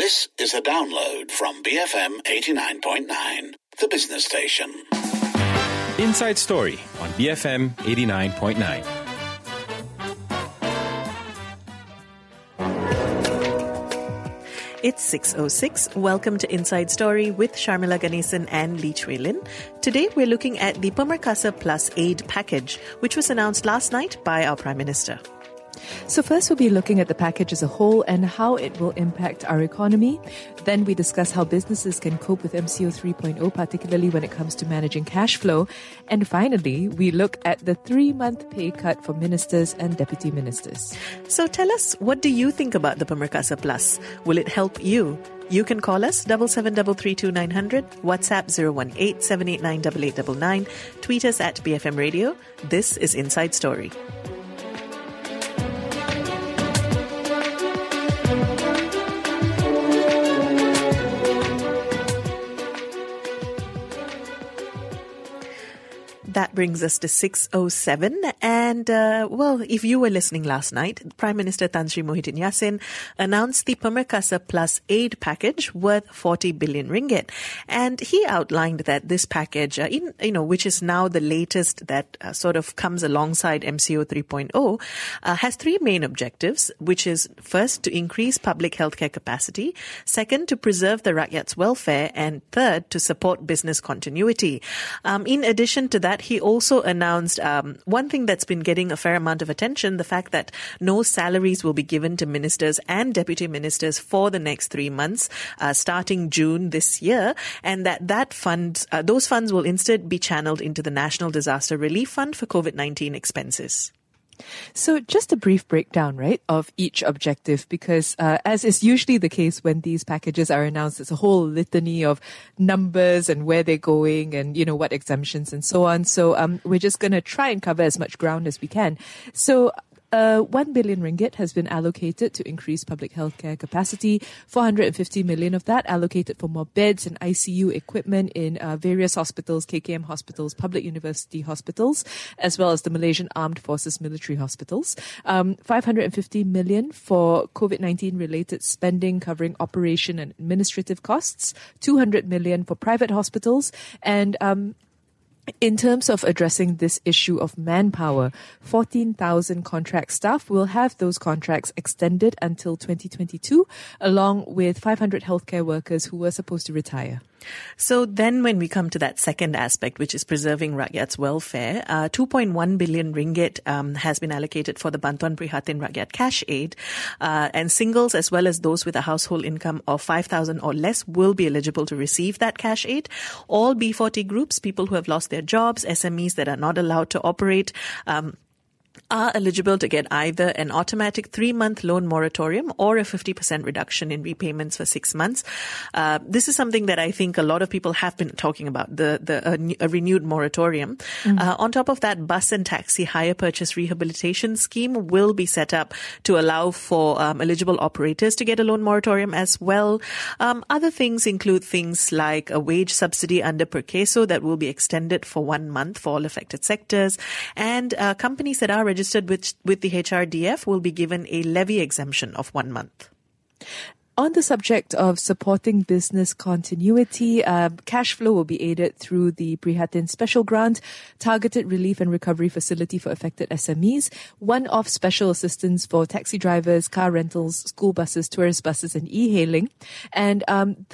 This is a download from BFM 89.9, the business station. Inside Story on BFM 89.9. It's 6:06. Welcome to Inside Story with Sharmila Ganesan and Lee Chui Lin. Today we're looking at the Pemerkasa Plus Aid package, which was announced last night by our Prime Minister. So first we'll be looking at the package as a whole and how it will impact our economy. Then we discuss how businesses can cope with MCO 3.0, particularly when it comes to managing cash flow. And finally, we look at the 3-month pay cut for ministers and deputy ministers. So tell us, what do you think about the Pemerkasa Plus? Will it help you? You can call us 77332900, WhatsApp 018-789-8899, tweet us at BFM Radio. This is Inside Story. That brings us to 6:07. And, if you were listening last night, Prime Minister Tan Sri Muhyiddin Yassin announced the Pemerkasa Plus Aid package worth 40 billion ringgit. And he outlined that this package, which is now the latest that sort of comes alongside MCO 3.0, has 3 main objectives, which is first, to increase public healthcare capacity, second, to preserve the Rakyat's welfare, and third, to support business continuity. In addition to that, he also announced one thing that's been getting a fair amount of attention, the fact that no salaries will be given to ministers and deputy ministers for the next 3 months, starting June this year, and those funds will instead be channeled into the National Disaster Relief Fund for COVID-19 expenses. So just a brief breakdown, right, of each objective, because as is usually the case when these packages are announced, it's a whole litany of numbers and where they're going and, what exemptions and so on. So we're just going to try and cover as much ground as we can. So 1 billion ringgit has been allocated to increase public healthcare capacity. 450 million of that allocated for more beds and ICU equipment in various hospitals, KKM hospitals, public university hospitals, as well as the Malaysian Armed Forces military hospitals. 550 million for COVID-19 related spending covering operation and administrative costs. 200 million for private hospitals. And in terms of addressing this issue of manpower, 14,000 contract staff will have those contracts extended until 2022, along with 500 healthcare workers who were supposed to retire. So then when we come to that second aspect, which is preserving Rakyat's welfare, 2.1 billion ringgit has been allocated for the Bantuan Prihatin Rakyat Cash Aid, and singles as well as those with a household income of 5,000 or less will be eligible to receive that cash aid. All B40 groups, people who have lost their jobs, SMEs that are not allowed to operate, are eligible to get either an automatic 3-month loan moratorium or a 50% reduction in repayments for 6 months. This is something that I think a lot of people have been talking about, a renewed moratorium. On top of that, bus and taxi hire purchase rehabilitation scheme will be set up to allow for eligible operators to get a loan moratorium as well. Other things include things like a wage subsidy under Perkeso that will be extended for 1 month for all affected sectors, and companies that are registered with the HRDF will be given a levy exemption of 1 month. On the subject of supporting business continuity, cash flow will be aided through the Prihatin Special Grant, Targeted Relief and Recovery Facility for Affected SMEs, one-off special assistance for taxi drivers, car rentals, school buses, tourist buses and e-hailing. And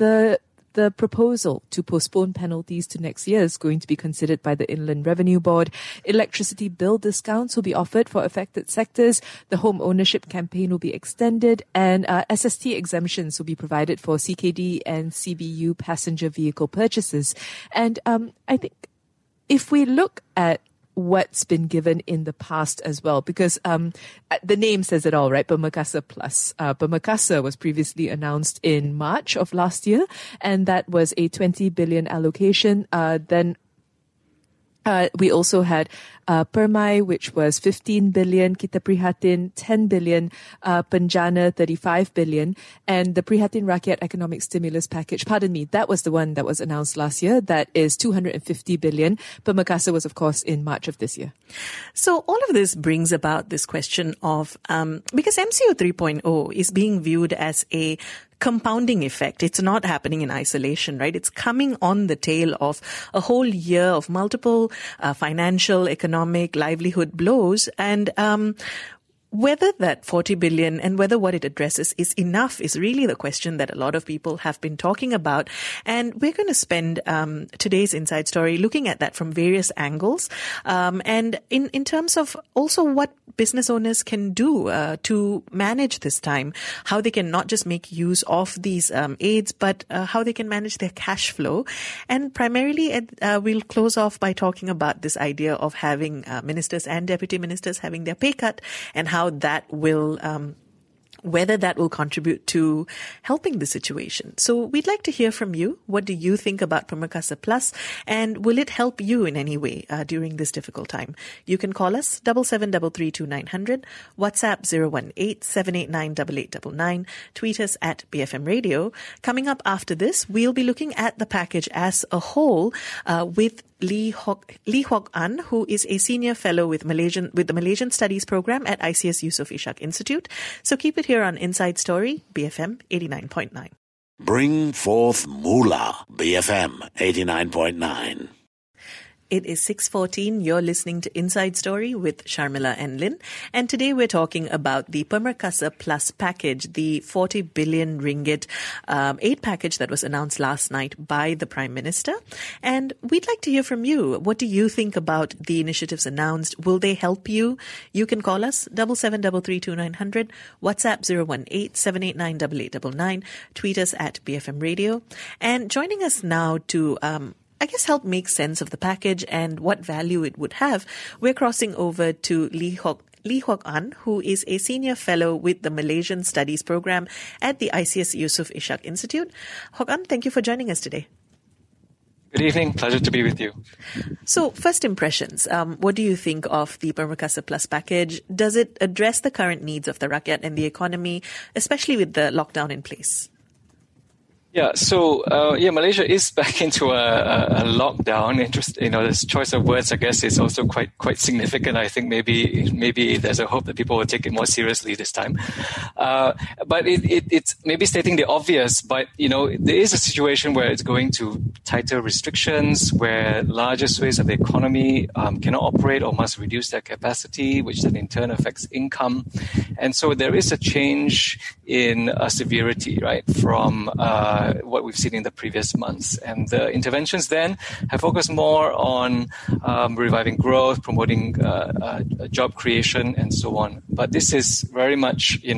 the proposal to postpone penalties to next year is going to be considered by the Inland Revenue Board. Electricity bill discounts will be offered for affected sectors. The home ownership campaign will be extended, and SST exemptions will be provided for CKD and CBU passenger vehicle purchases. And I think if we look at what's been given in the past as well, because the name says it all, right? Pemerkasa Plus. Pemerkasa was previously announced in March of last year, and that was a 20 billion allocation. Then we also had Permai, which was 15 billion, Kita Prihatin 10 billion, Penjana 35 billion, and the Prihatin Rakyat Economic Stimulus Package, that was the one that was announced last year, that is 250 billion. Pemekasa was, of course, in March of this year. So all of this brings about this question of, because MCO 3.0 is being viewed as a compounding effect. It's not happening in isolation, right? It's coming on the tail of a whole year of multiple financial, economic, livelihood blows. And whether that 40 billion and whether what it addresses is enough is really the question that a lot of people have been talking about. And we're going to spend today's Inside Story looking at that from various angles. And in terms of also what business owners can do to manage this time, how they can not just make use of these aids, but how they can manage their cash flow. And primarily, we'll close off by talking about this idea of having ministers and deputy ministers having their pay cut and how that will whether that will contribute to helping the situation. So we'd like to hear from you. What do you think about Pemekasa Plus? And will it help you in any way during this difficult time? You can call us 77332900, WhatsApp 018-789-8899, tweet us at BFM Radio. Coming up after this, we'll be looking at the package as a whole with Lee Hock An, who is a senior fellow with the Malaysian Studies Program at ICS Yusof Ishak Institute. So keep it here on Inside Story, BFM 89.9. Bring forth Moolah, BFM 89.9. It is 6:14. You're listening to Inside Story with Sharmila and Lynn. And today we're talking about the Pemekasa Plus package, the 40 billion ringgit aid package that was announced last night by the Prime Minister. And we'd like to hear from you. What do you think about the initiatives announced? Will they help you? You can call us 77332900, WhatsApp 018-789-8899, tweet us at BFM Radio. And joining us now to help make sense of the package and what value it would have, we're crossing over to Lee Hock An, who is a senior fellow with the Malaysian Studies Program at the ICS Yusof Ishak Institute. Hock An, thank you for joining us today. Good evening. Pleasure to be with you. So, first impressions. What do you think of the Pemekasa Plus package? Does it address the current needs of the rakyat and the economy, especially with the lockdown in place? Yeah, so Malaysia is back into a lockdown. This choice of words, I guess, is also quite significant. I think maybe there's a hope that people will take it more seriously this time. But it's maybe stating the obvious. But there is a situation where it's going to tighter restrictions, where larger swathes of the economy cannot operate or must reduce their capacity, which then in turn affects income. And so there is a change in severity, right, from what we've seen in the previous months. And the interventions then have focused more on reviving growth, promoting job creation, and so on. But this is very much, a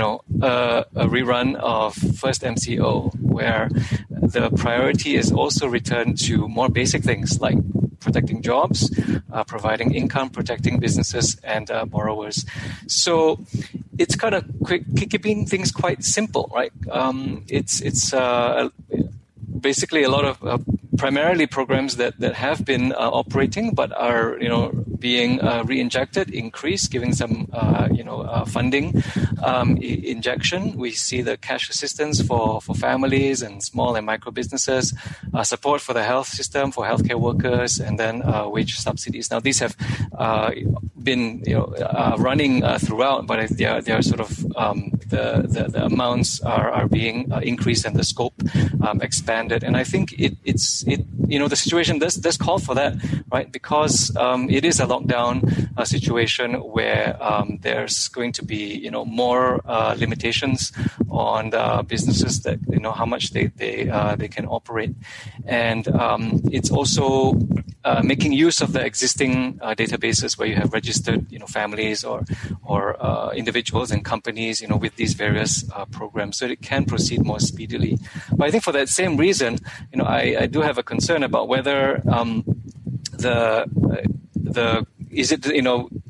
rerun of first MCO, where the priority is also returned to more basic things like protecting jobs, providing income, protecting businesses and borrowers. So it's kind of keeping things quite simple, right? It's basically a lot of primarily programs that have been operating but are being re-injected, increased, giving some funding injection. We see the cash assistance for families and small and micro businesses, support for the health system for healthcare workers, and then wage subsidies. Now these have been running throughout, but they are sort of the amounts are being increased and the scope expanded. And I think it's the situation does call for that, right? Because it is a lockdown situation where there's going to be more limitations on the businesses that how much they can operate, and it's also making use of the existing databases where you have registered families or individuals and companies with these various programs, so it can proceed more speedily. But I think for that same reason, I do have a concern about whether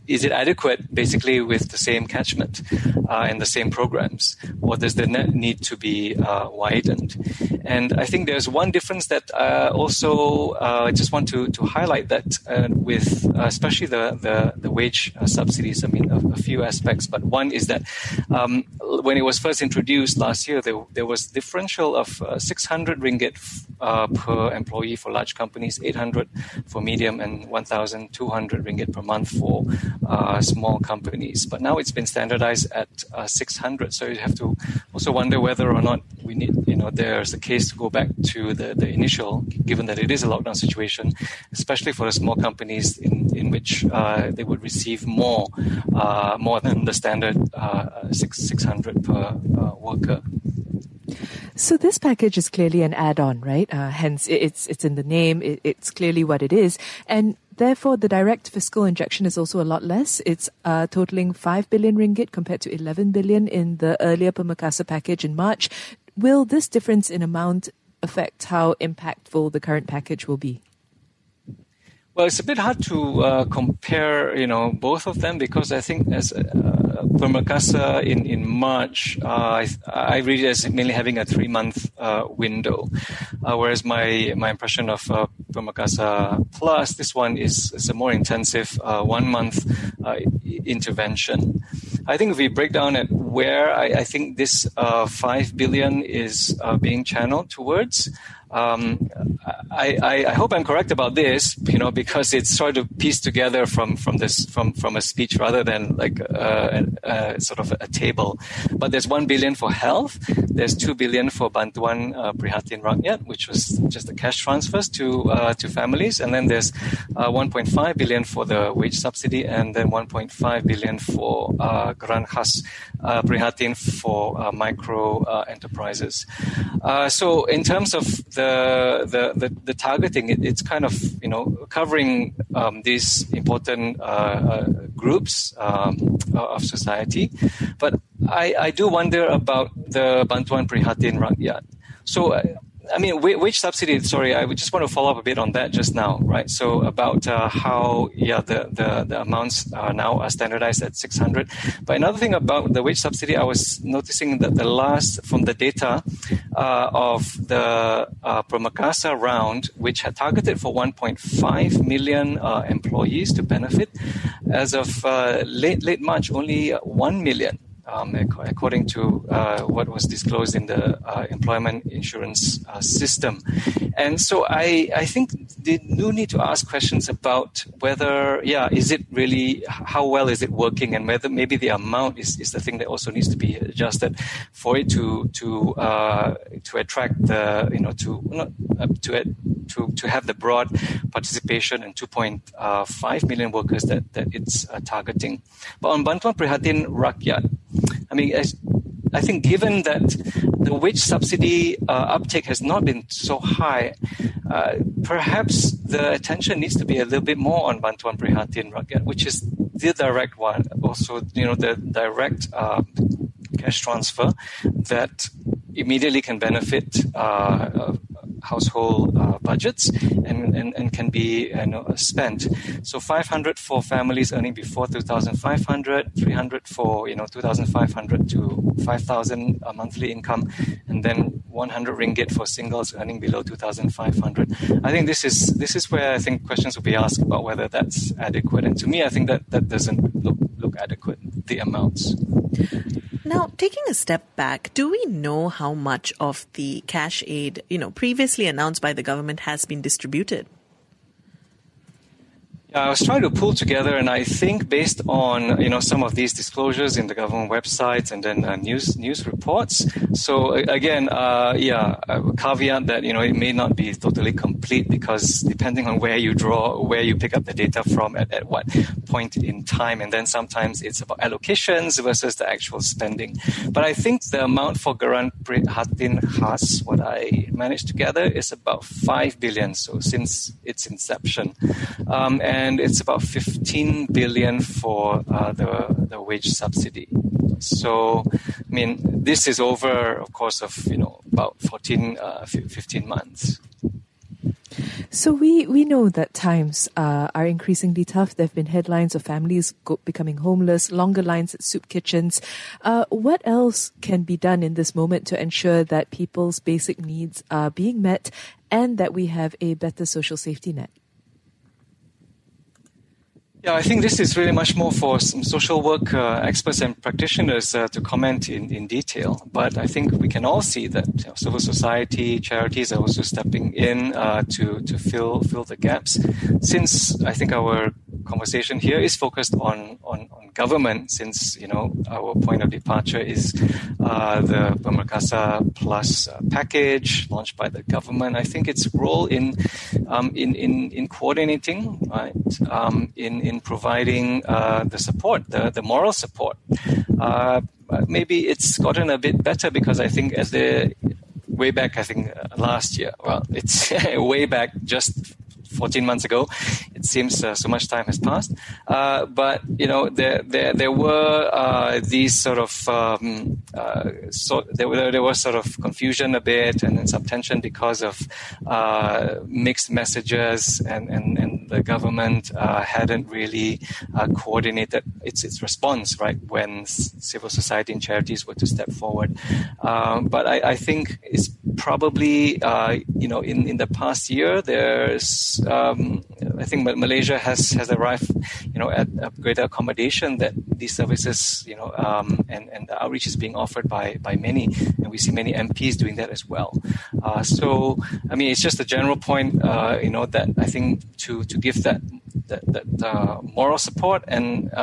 is it adequate basically with the same catchment and the same programs, or does the net need to be widened? And I think there's one difference that also I just want to highlight, that with especially the wage subsidies. I mean, a few aspects, but one is that when it was first introduced last year, there was differential of 600 ringgit per employee for large companies, 800 for medium, and 1,200 ringgit per month for small companies. But now it's been standardized at 600. So you have to also wonder whether or not we need, there's a case to go back to the initial, given that it is a lockdown situation, especially for the small companies in which they would receive more than the standard 600 per worker. So this package is clearly an add-on, right? Hence, it's in the name. It's clearly what it is. And therefore, the direct fiscal injection is also a lot less. It's totaling 5 billion ringgit compared to 11 billion in the earlier Pemekasa package in March. Will this difference in amount affect how impactful the current package will be? Well, it's a bit hard to compare, both of them, because I think as Pemekasa in March, I read it as mainly having a 3-month window, whereas my impression of Pemekasa Plus, this one is a more intensive 1-month intervention. I think if we break down at where I think this 5 billion is being channeled towards, I hope I'm correct about this, because it's sort of pieced together from a speech rather than like sort of a table. But there's 1 billion for health. There's 2 billion for Bantuan Prihatin Rakyat, which was just the cash transfers to families, and then there's 1.5 billion for the wage subsidy, and then 1.5 billion for Geran Khas Prihatin for micro enterprises. So in terms of the targeting, it's kind of covering these important groups of society, but I do wonder about the Bantuan Prihatin Rakyat. So wage subsidy, sorry, I would just want to follow up a bit on that just now, right? So about how, the amounts are standardized at 600. But another thing about the wage subsidy, I was noticing that from the data of the Pemekasa round, which had targeted for 1.5 million employees to benefit, as of late March, only 1 million. According to what was disclosed in the employment insurance system. And so I think they do need to ask questions about whether, is it really, how well is it working, and whether maybe the amount is the thing that also needs to be adjusted for it to attract the, to have the broad participation in 2.5 million workers that it's targeting. But on Bantuan Prihatin Rakyat, I think given that the wage subsidy uptake has not been so high, perhaps the attention needs to be a little bit more on Bantuan Prihatin Rakyat, which is the direct one, also the direct cash transfer that immediately can benefit household budgets and can be spent. So 500 for families earning before 2,500, 300 for 2,500 to 5,000 monthly income, and then 100 ringgit for singles earning below 2,500. I think this is where I think questions will be asked about whether that's adequate. And to me, I think that doesn't look adequate, the amounts. Now, taking a step back, do we know how much of the cash aid, previously announced by the government has been distributed? I was trying to pull together, and I think based on some of these disclosures in the government websites and then news reports. So again, a caveat that it may not be totally complete, because depending on where you pick up the data from at what point in time, and then sometimes it's about allocations versus the actual spending. But I think the amount for Geran Prihatin Khas, what I managed to gather, is about 5 billion. So since its inception, and it's about 15 billion for the wage subsidy. So, this is over, of course, of about 15 months. So we know that times are increasingly tough. There have been headlines of families becoming homeless, longer lines at soup kitchens. What else can be done in this moment to ensure that people's basic needs are being met and that we have a better social safety net? Yeah, I think this is really much more for some social work experts and practitioners to comment in detail. But I think we can all see that civil society, charities are also stepping in to fill the gaps. Since I think our conversation here is focused on government, since our point of departure is the Pemekasa Plus package launched by the government. I think its role in coordinating, right, in providing the support, the moral support. Maybe it's gotten a bit better because I think way back, last year, well, it's way back just 14 months ago. It seems so much time has passed. But, there were these sort of, there was sort of confusion a bit and then some tension because of mixed messages and the government hadn't really coordinated its response, right, when civil society and charities were to step forward. But I think it's probably, in the past year, there's I think Malaysia has arrived, at a greater accommodation that these services, and the outreach is being offered by many, and we see many MPs doing that as well. So, I mean, it's just a general point, that I think to give that moral support and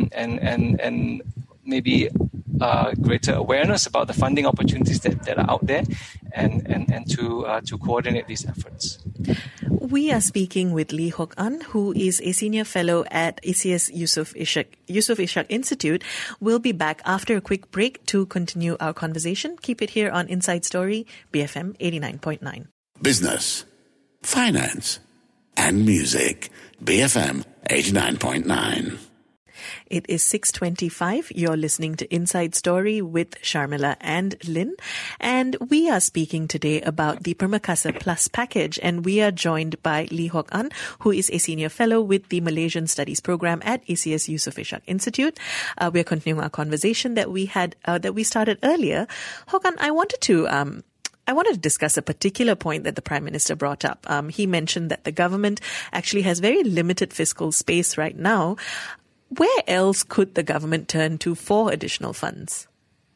maybe greater awareness about the funding opportunities that are out there, and to coordinate these efforts. We are speaking with Lee Hock An, who is a senior fellow at ACS Yusof Ishak Institute. We'll be back after a quick break to continue our conversation. Keep it here on Inside Story, BFM 89.9. Business, finance, and music. BFM 89.9. It is 6:25. You're listening to Inside Story with Sharmila and Lynn. And we are speaking today about the Pemekasa Plus package. And we are joined by Lee Hock An, who is a senior fellow with the Malaysian Studies program at ACS Yusof Ishak Institute. We are continuing our conversation that we started earlier. Hock An, I wanted to discuss a particular point that the Prime Minister brought up. He mentioned that the government actually has very limited fiscal space right now. Where else could the government turn to for additional funds?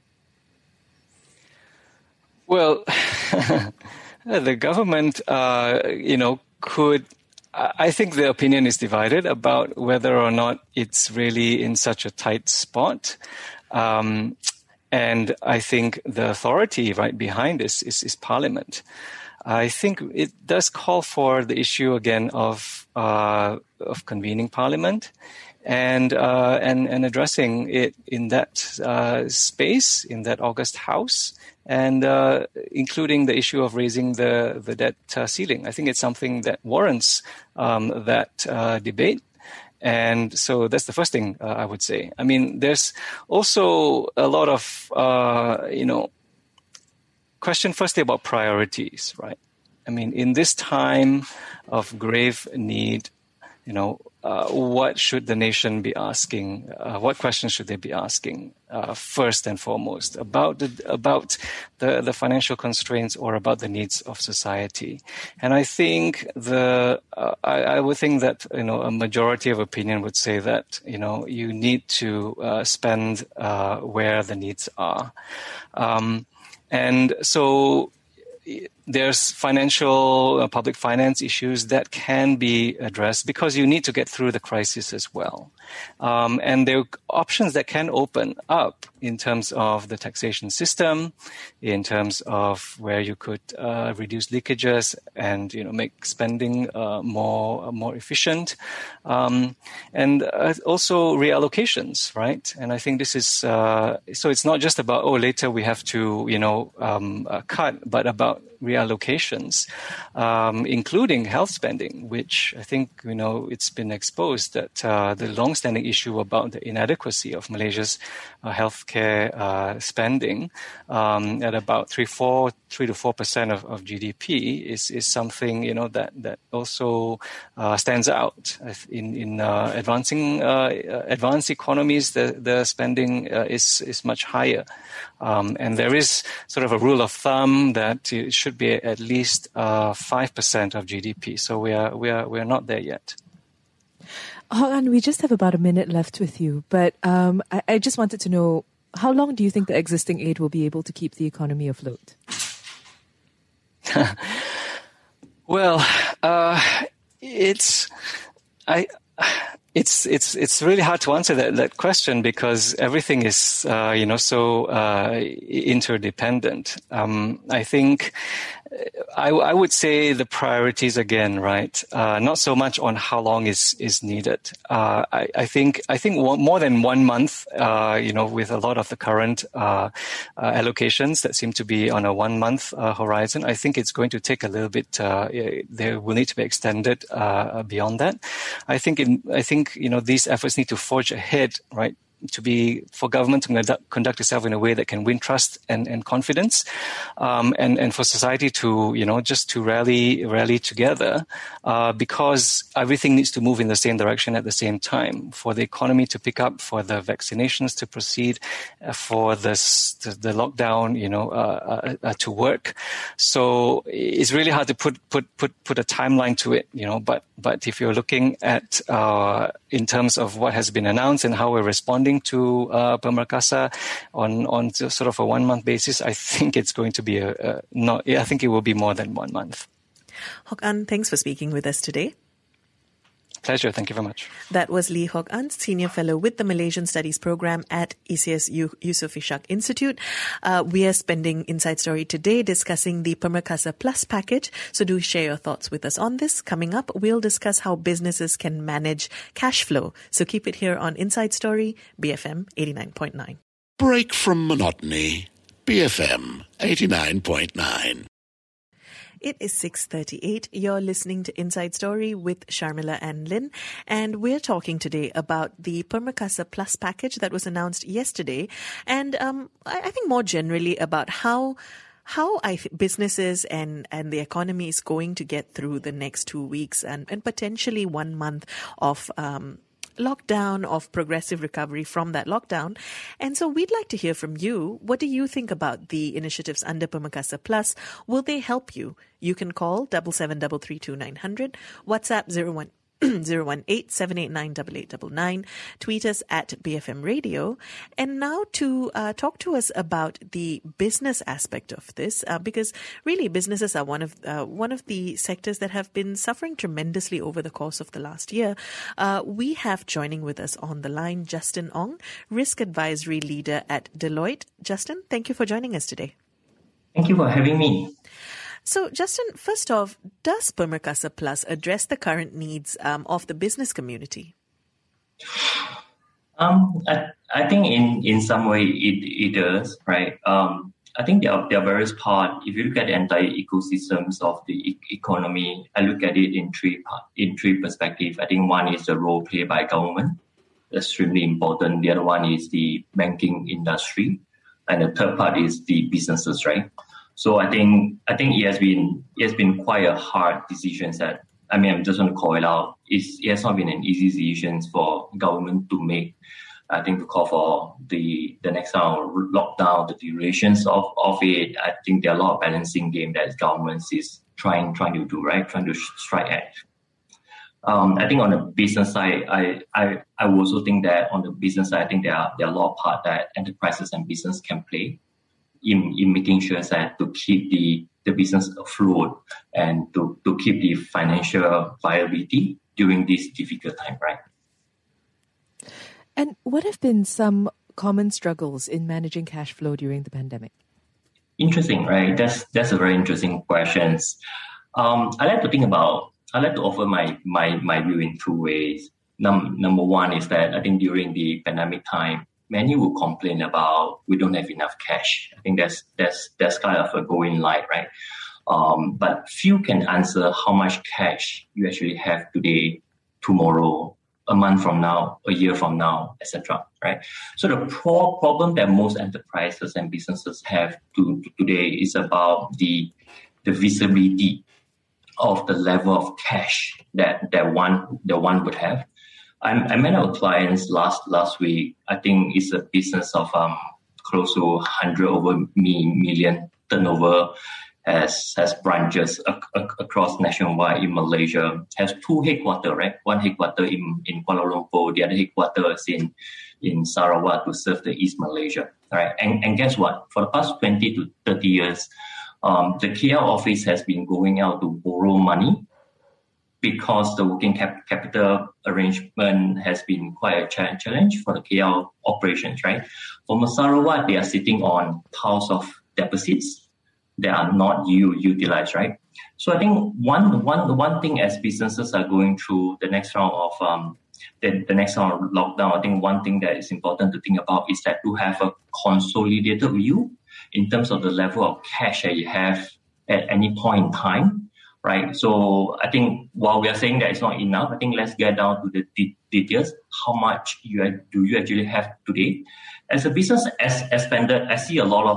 Well, the government, could. I think the opinion is divided about whether or not it's really in such a tight spot. And I think the authority right behind this is Parliament. I think it does call for the issue again of convening Parliament and addressing it in that space, in that August House, and including the issue of raising the debt ceiling. I think it's something that warrants that debate. And so that's the first thing I would say. I mean, there's also a lot of, question firstly about priorities, right? I mean, in this time of grave need, what should the nation be asking? What questions should they be asking first and foremost about the financial constraints or about the needs of society? And I think I would think that a majority of opinion would say that you need to spend where the needs are, and so there's financial, public finance issues that can be addressed because you need to get through the crisis as well. And there are options that can open up in terms of the taxation system, in terms of where you could reduce leakages and make spending more efficient, and also reallocations, right? And I think this is so it's not just about later we have to cut, but about reallocations, including health spending, which I think, it's been exposed that the long-standing issue about the inadequacy of Malaysia's healthcare spending at about 3 to 4% of GDP is something, that also stands out. In advanced economies, the spending is much higher. And there is sort of a rule of thumb that it should be at least 5% of GDP. So we are not there yet. Hok An, we just have about a minute left with you, but I just wanted to know, how long do you think the existing aid will be able to keep the economy afloat? Well, it's really hard to answer that question because everything is so interdependent. I think I would say the priorities again, right? Not so much on how long is needed. I think more than 1 month, with a lot of the current allocations that seem to be on a 1 month horizon, I think it's going to take a little bit. They will need to be extended beyond that. I think these efforts need to forge ahead, right? For government to conduct itself in a way that can win trust and confidence, and for society to, just to rally together, because everything needs to move in the same direction at the same time. For the economy to pick up, for the vaccinations to proceed, for the lockdown, to work. So it's really hard to put a timeline to it, But if you're looking at in terms of what has been announced and how we're responding to Pemberkasa on sort of a 1 month basis, I think it's going to be I think it will be more than 1 month. Hok An, thanks for speaking with us today. Pleasure. Thank you very much. That was Lee Hok An, Senior Fellow with the Malaysian Studies Program at ECS Yusof Ishak Institute. We are spending Inside Story today discussing the Pemberkasa Plus package. So do share your thoughts with us on this. Coming up, we'll discuss how businesses can manage cash flow. So keep it here on Inside Story, BFM 89.9. Break from monotony. BFM 89.9. It is 6:38. You're listening to Inside Story with Sharmila and Lynn, and we're talking today about the Pemberkasa Plus package that was announced yesterday, and I think more generally about how businesses and the economy is going to get through the next 2 weeks and potentially 1 month of lockdown, of progressive recovery from that lockdown. And so we'd like to hear from you. What do you think about the initiatives under Pemberkasa Plus? Will they help you? You can call 77332900, WhatsApp 018-789-8899, tweet us at BFM Radio. And now to talk to us about the business aspect of this, because really businesses are one of the sectors that have been suffering tremendously over the course of the last year. We have joining with us on the line Justin Ong, Risk Advisory Leader at Deloitte. Justin, thank you for joining us today. Thank you for having me. So, Justin, first off, does Pemberkasa Plus address the current needs of the business community? I think in some way it does, right? I think there are various parts. If you look at the entire ecosystems of the economy, I look at it in three perspectives. I think one is the role played by government, extremely important. The other one is the banking industry, and the third part is the businesses, right? So I think it has been quite a hard decision that, I'm just going to call it out. It has not been an easy decision for government to make. I think to call for the next round of lockdown, the durations of it. I think there are a lot of balancing game that government is trying to do, right? Trying to strike at. I think on the business side, I also think that on the business side, I think there are a lot of parts that enterprises and business can play in making sure that to keep the business afloat and to keep the financial viability during this difficult time, right? And what have been some common struggles in managing cash flow during the pandemic? Interesting, right? That's a very interesting question. I like to offer my view in two ways. Number one is that I think during the pandemic time, many will complain about we don't have enough cash. I think that's kind of a going line, right? But few can answer how much cash you actually have today, tomorrow, a month from now, a year from now, etc. Right? So the problem that most enterprises and businesses have today is about the visibility of the level of cash that one would have. I met our clients last week. I think it's a business of close to 100 million turnover, has branches across nationwide in Malaysia, has two headquarters, right? One headquarter in Kuala Lumpur, the other headquarters in Sarawak to serve the East Malaysia, right? And guess what? For the past 20 to 30 years, the KL office has been going out to borrow money because the working capital arrangement has been quite a challenge for the KL operations, right? For Sarawak, they are sitting on piles of deposits that are not utilized, right? So I think one thing as businesses are going through the next round of the next round of lockdown, I think one thing that is important to think about is that to have a consolidated view in terms of the level of cash that you have at any point in time, right? So I think while we are saying that it's not enough, I think let's get down to the details. How much do you actually have today? As a business expanded, I see a lot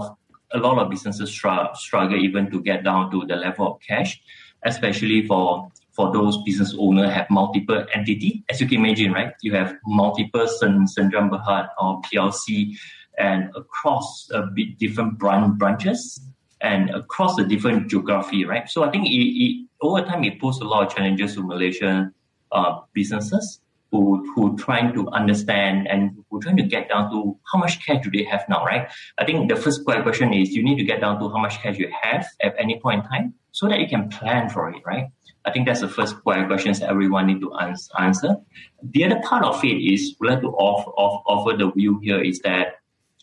of businesses struggle even to get down to the level of cash, especially for those business owners have multiple entity. As you can imagine, right? You have multiple Sdn Bhd or PLC and across different branches and across the different geography, right? So I think over time it poses a lot of challenges to Malaysian businesses who trying to understand and who trying to get down to how much cash do they have now, right? I think the first question is you need to get down to how much cash you have at any point in time so that you can plan for it, right? I think that's the first questions that everyone need to answer. The other part of it is we like to offer the view here is that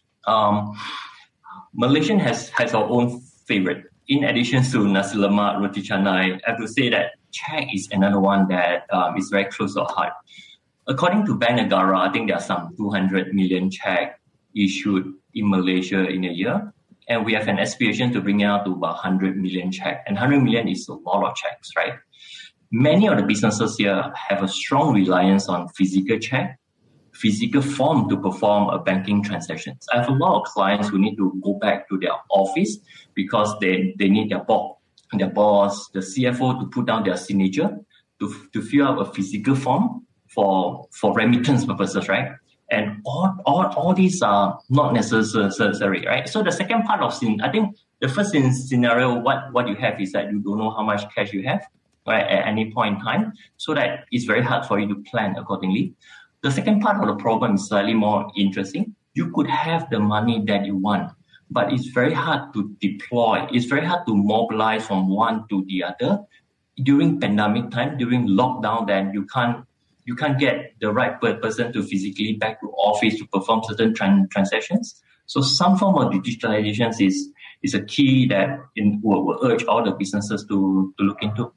Malaysian has our own favorite. In addition to nasi lemak, roti canai, I have to say that cheque is another one that is very close to our heart. According to Bank Negara, I think there are some 200 million cheque issued in Malaysia in a year. And we have an aspiration to bring it out to about 100 million cheque. And 100 million is a lot of cheques, right? Many of the businesses here have a strong reliance on physical cheque, physical form to perform a banking transactions. I have a lot of clients who need to go back to their office because they need their boss, the CFO, to put down their signature to fill out a physical form for remittance purposes, right? And all these are not necessary, right? So the second part of I think the first scenario, what you have is that you don't know how much cash you have, right, at any point in time, so that it's very hard for you to plan accordingly. The second part of the problem is slightly more interesting. You could have the money that you want, but it's very hard to deploy. It's very hard to mobilize from one to the other. During pandemic time, during lockdown, then you can't get the right person to physically back to office to perform certain transactions. So some form of digitalization is a key that will urge all the businesses to look into.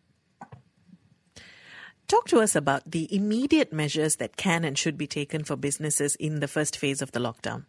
Talk to us about the immediate measures that can and should be taken for businesses in the first phase of the lockdown.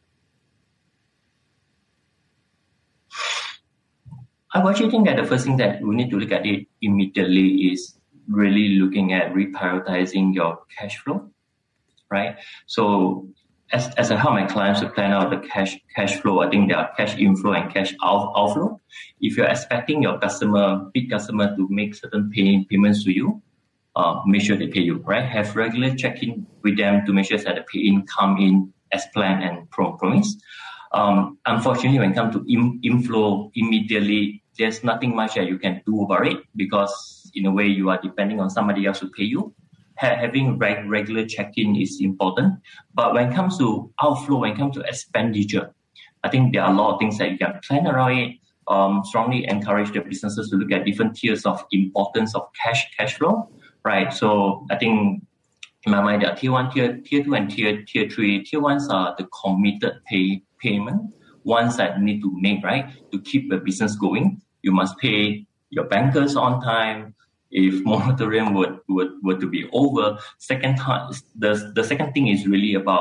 I actually think that the first thing that we need to look at it immediately is really looking at reprioritizing your cash flow, right? So as I help my clients to plan out the cash flow, I think there are cash inflow and cash outflow. If you're expecting your big customer to make certain payments to you, make sure they pay you, right? Have regular check-in with them to make sure that the pay-in come in as planned and promised. Unfortunately, when it comes to inflow immediately, there's nothing much that you can do about it because in a way you are depending on somebody else to pay you. Having regular check-in is important. But when it comes to outflow, when it comes to expenditure, I think there are a lot of things that you can plan around it. Strongly encourage the businesses to look at different tiers of importance of cash flow. Right, so I think in my mind there are tier 1, tier 2, and tier 3. Tier 1s are the committed payment, ones that you need to make, right, to keep the business going. You must pay your bankers on time. If moratorium were to be over, the second thing is really about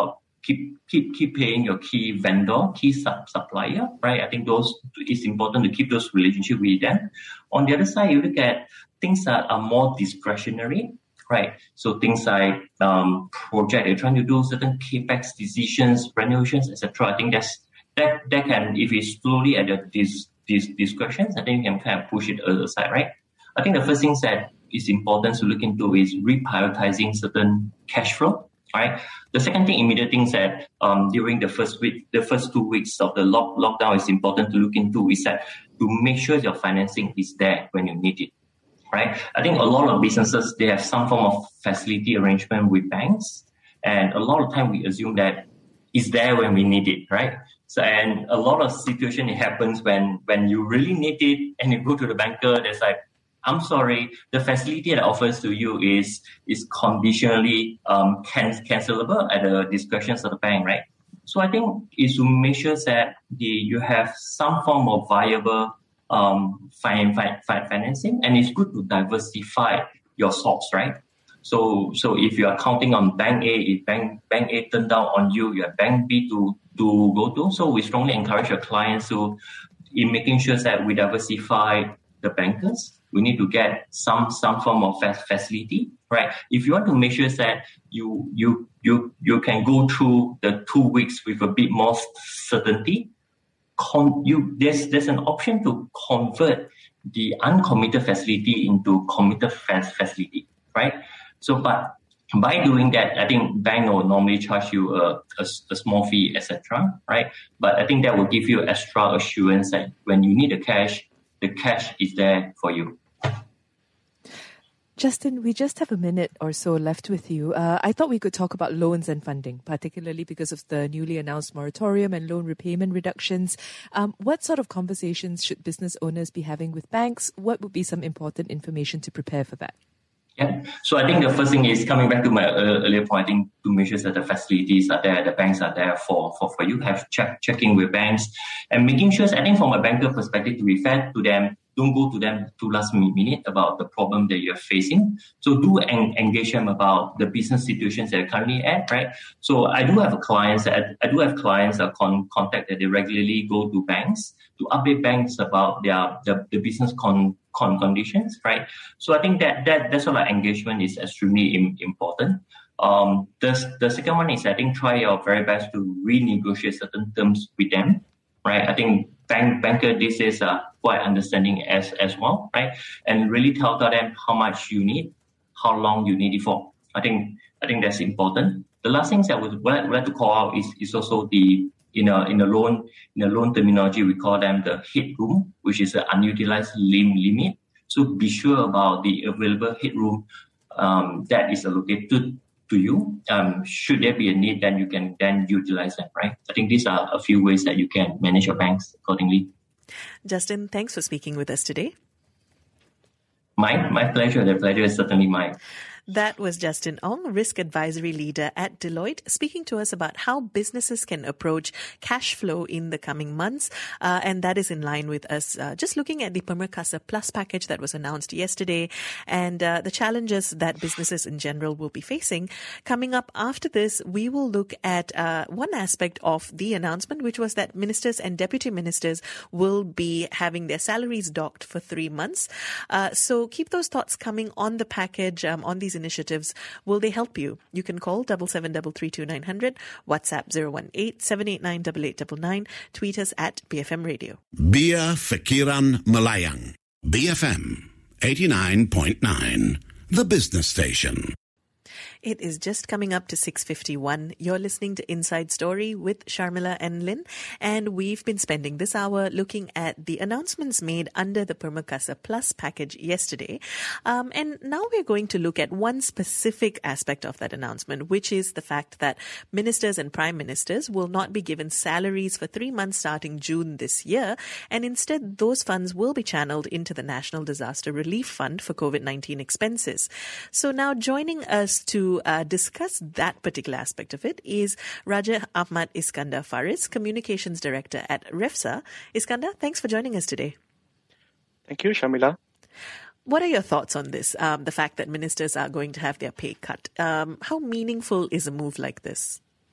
keep paying your key vendor, key supplier, right? I think it's important to keep those relationships with them. On the other side, you look at things that are more discretionary, right? So things like project they're trying to do, certain capex decisions, renovations, etc. I think that can, if it's slowly at these discretions, I think you can kind of push it aside, right? I think the first thing that is important to look into is reprioritizing certain cash flow. Right. The second thing, immediate things that during the first 2 weeks of the lockdown is important to look into is that to make sure your financing is there when you need it. Right. I think a lot of businesses, they have some form of facility arrangement with banks, and a lot of time we assume that it's there when we need it. Right. So, and a lot of situation it happens when you really need it and you go to the banker, there's like, I'm sorry, the facility that offers to you is conditionally cancelable at the discretion of the bank, right? So I think is to make sure that you have some form of viable financing, and it's good to diversify your source, right? So if you are counting on bank A, if bank A turned down on you, you have bank B to go to. So we strongly encourage your clients to, in making sure that we diversify the bankers, we need to get some form of facility, right? If you want to make sure that you can go through the 2 weeks with a bit more certainty, there's an option to convert the uncommitted facility into committed facility, right? So, but by doing that, I think bank will normally charge you a small fee, etc., right? But I think that will give you extra assurance that when you need the cash is there for you. Justin, we just have a minute or so left with you. I thought we could talk about loans and funding, particularly because of the newly announced moratorium and loan repayment reductions. What sort of conversations should business owners be having with banks? What would be some important information to prepare for that? Yeah. So I think the first thing is coming back to my earlier point, I think to make sure that the facilities are there, the banks are there for you, have checking with banks and making sure, I think from a banker perspective, to be fair to them, don't go to them too last minute about the problem that you're facing. So do engage them about the business situations that they're currently at, right? So I do have clients that contact that they regularly go to banks to update banks about the business conditions, right? So I think that sort of engagement is extremely important. The second one is, I think, try your very best to renegotiate certain terms with them, right? I think banker these days are quite understanding as well, right? And really tell them how much you need, how long you need it for. I think that's important. The last thing that I would like to call out is also the in the loan terminology, we call them the headroom, which is the unutilized limit. So be sure about the available headroom that is allocated to you. Should there be a need, then you can then utilize them, right? I think these are a few ways that you can manage your banks accordingly. Justin, thanks for speaking with us today. My pleasure. The pleasure is certainly mine. That was Justin Ong, Risk Advisory Leader at Deloitte, speaking to us about how businesses can approach cash flow in the coming months. And that is in line with us just looking at the Permakasa Plus package that was announced yesterday and the challenges that businesses in general will be facing. Coming up after this, we will look at one aspect of the announcement, which was that ministers and deputy ministers will be having their salaries docked for 3 months. So keep those thoughts coming on the package, on these initiatives. Will they help you? You can call 77332900, WhatsApp 018-789-8899, tweet us at BFM Radio. Bia Fikiran Malayang, BFM 89.9, the business station. It is just coming up to 6:51. You're listening to Inside Story with Sharmila and Lynn, and we've been spending this hour looking at the announcements made under the Permakasa Plus package yesterday. And now we're going to look at one specific aspect of that announcement, which is the fact that ministers and prime ministers will not be given salaries for 3 months starting June this year, and instead those funds will be channeled into the National Disaster Relief Fund for COVID-19 expenses. So now joining us to discuss that particular aspect of it is Raja Ahmad Iskandar Faris, Communications Director at REFSA. Iskandar, thanks for joining us today. Thank you, Shamila. What are your thoughts on this, the fact that ministers are going to have their pay cut? How meaningful is a move like this?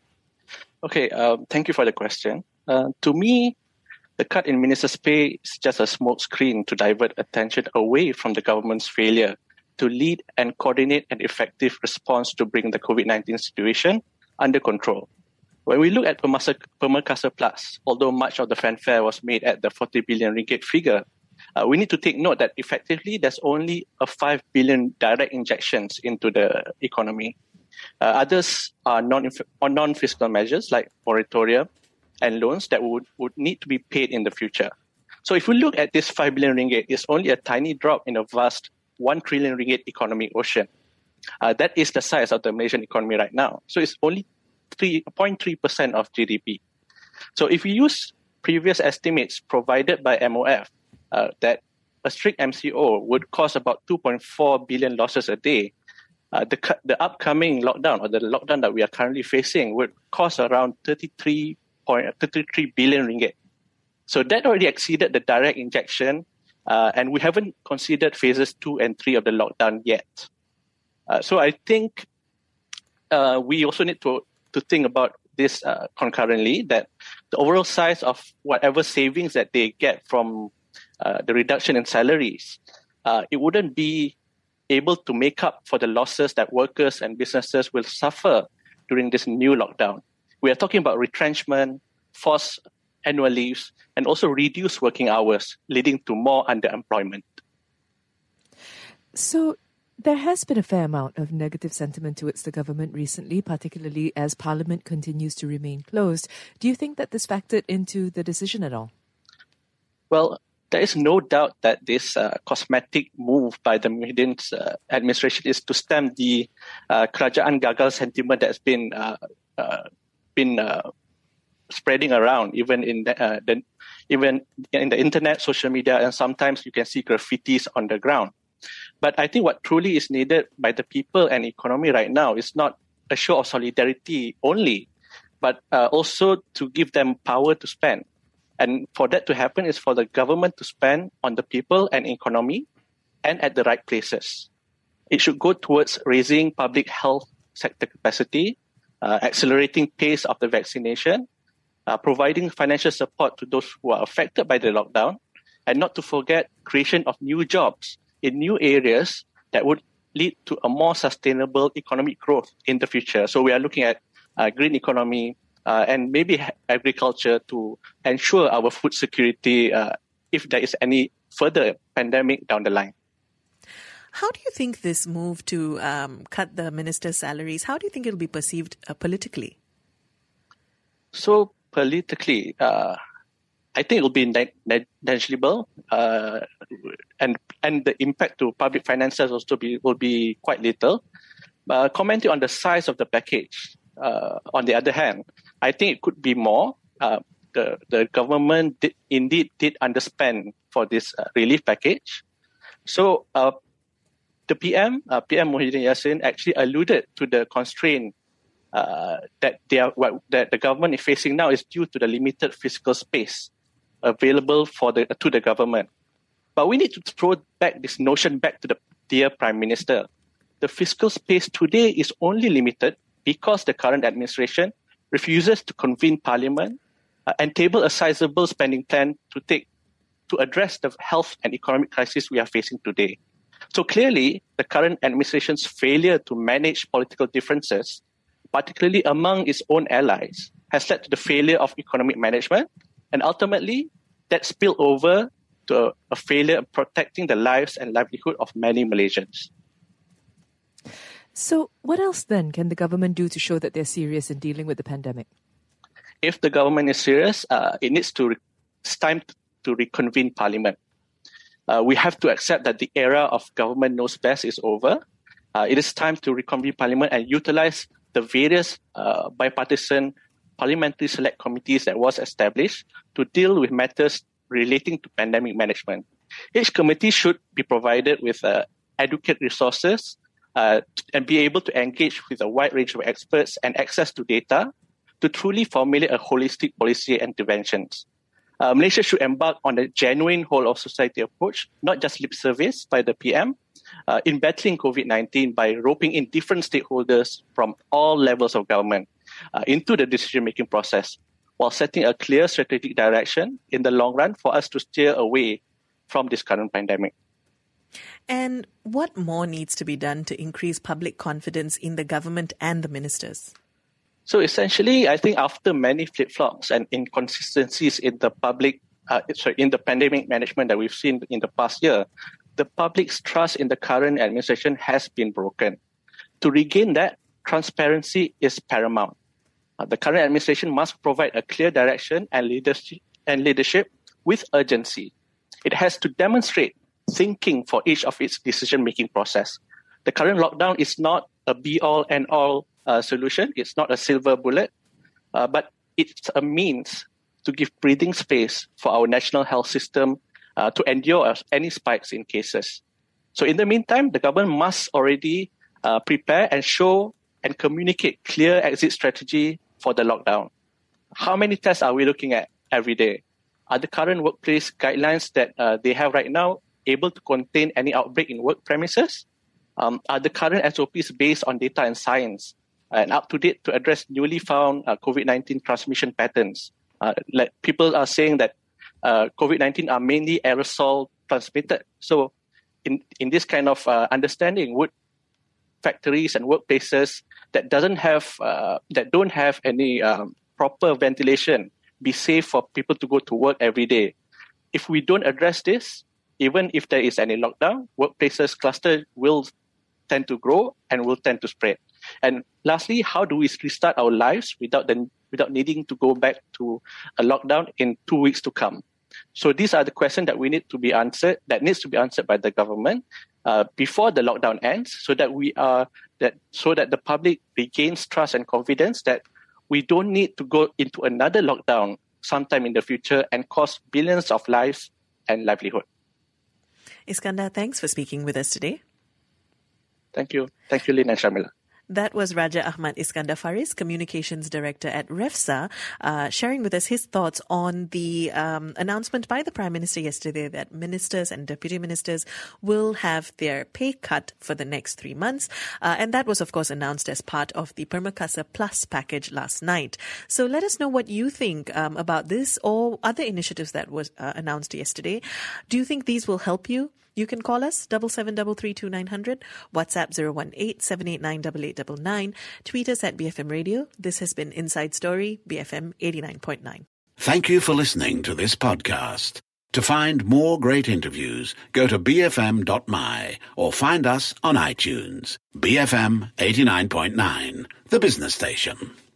Okay, thank you for the question. To me, the cut in ministers' pay is just a smokescreen to divert attention away from the government's failure to lead and coordinate an effective response to bring the COVID-19 situation under control. When we look at Permakasa Plus, although much of the fanfare was made at the 40 billion ringgit figure, we need to take note that effectively there's only a 5 billion direct injections into the economy. Others are non-fiscal measures like moratorium and loans that would need to be paid in the future. So if we look at this 5 billion ringgit, it's only a tiny drop in a vast 1 trillion ringgit economic ocean. That is the size of the Malaysian economy right now. So it's only 3.3% of GDP. So if we use previous estimates provided by MOF, that a strict MCO would cause about 2.4 billion losses a day, the upcoming lockdown or the lockdown that we are currently facing would cost around 33 billion ringgit. So that already exceeded the direct injection, and we haven't considered phases 2 and 3 of the lockdown yet. So I think we also need to think about this concurrently, that the overall size of whatever savings that they get from the reduction in salaries, it wouldn't be able to make up for the losses that workers and businesses will suffer during this new lockdown. We are talking about retrenchment, forced annual leaves, and also reduced working hours, leading to more underemployment. So there has been a fair amount of negative sentiment towards the government recently, particularly as Parliament continues to remain closed. Do you think that this factored into the decision at all? Well, there is no doubt that this cosmetic move by the Muhyiddin's administration is to stem the kerajaan gagal sentiment that's been spreading around, even in the internet, social media, and sometimes you can see graffitis on the ground. But I think what truly is needed by the people and economy right now is not a show of solidarity only, but also to give them power to spend. And for that to happen is for the government to spend on the people and economy and at the right places. It should go towards raising public health sector capacity, accelerating pace of the vaccination, providing financial support to those who are affected by the lockdown, and not to forget creation of new jobs in new areas that would lead to a more sustainable economic growth in the future. So we are looking at green economy, and maybe agriculture to ensure our food security if there is any further pandemic down the line. How do you think this move to cut the ministers' salaries, how do you think it will be perceived politically? So politically, I think it will be negligible, and the impact to public finances also will be quite little. Commenting on the size of the package, on the other hand, I think it could be more. The government did underspend for this relief package. So the PM Muhyiddin Yassin, actually alluded to the constraint that the government is facing now is due to the limited fiscal space available to the government. But we need to throw back this notion back to the dear Prime Minister. The fiscal space today is only limited because the current administration refuses to convene Parliament and table a sizable spending plan to address the health and economic crisis we are facing today. So clearly, the current administration's failure to manage political differences, particularly among its own allies, has led to the failure of economic management, and ultimately that spilled over to a failure of protecting the lives and livelihood of many Malaysians. So what else then can the government do to show that they're serious in dealing with the pandemic? If the government is serious, it's time to reconvene Parliament. We have to accept that the era of government knows best is over. It is time to reconvene Parliament and utilize the various bipartisan parliamentary select committees that was established to deal with matters relating to pandemic management. Each committee should be provided with adequate resources and be able to engage with a wide range of experts and access to data to truly formulate a holistic policy interventions. Malaysia should embark on a genuine whole-of-society approach, not just lip service by the PM, in battling COVID-19 by roping in different stakeholders from all levels of government. into the decision-making process, while setting a clear strategic direction in the long run for us to steer away from this current pandemic. And what more needs to be done to increase public confidence in the government and the ministers? So essentially, I think after many flip-flops and inconsistencies in the in the pandemic management that we've seen in the past year, the public's trust in the current administration has been broken. To regain that, transparency is paramount. The current administration must provide a clear direction and leadership with urgency. It has to demonstrate thinking for each of its decision-making process. The current lockdown is not a be-all, end-all solution. It's not a silver bullet, but it's a means to give breathing space for our national health system to endure any spikes in cases. So in the meantime, the government must already prepare and show and communicate clear exit strategy for the lockdown. How many tests are we looking at every day? Are the current workplace guidelines that they have right now able to contain any outbreak in work premises? Are the current SOPs based on data and science and up to date to address newly found COVID-19 transmission patterns? Like people are saying that COVID-19 are mainly aerosol transmitted. So in this kind of understanding, would factories and workplaces that don't have any proper ventilation be safe for people to go to work every day? If we don't address this, even if there is any lockdown, workplaces cluster will tend to grow and will tend to spread. And lastly, how do we restart our lives without needing to go back to a lockdown in 2 weeks to come? So these are the questions that needs to be answered by the government before the lockdown ends, so that the public regains trust and confidence that we don't need to go into another lockdown sometime in the future and cost billions of lives and livelihood. Iskandar, thanks for speaking with us today. Thank you. Thank you, Lynn and Shamila. That was Raja Ahmad Iskandar Faris, Communications Director at REFSA, sharing with us his thoughts on the announcement by the Prime Minister yesterday that ministers and deputy ministers will have their pay cut for the next 3 months. And that was, of course, announced as part of the Permakasa Plus package last night. So let us know what you think about this or other initiatives that was announced yesterday. Do you think these will help you? You can call us 77332900, WhatsApp 018-789-8899, tweet us at BFM Radio. This has been Inside Story, BFM 89.9. Thank you for listening to this podcast. To find more great interviews, go to bfm.my or find us on iTunes. BFM 89.9, the business station.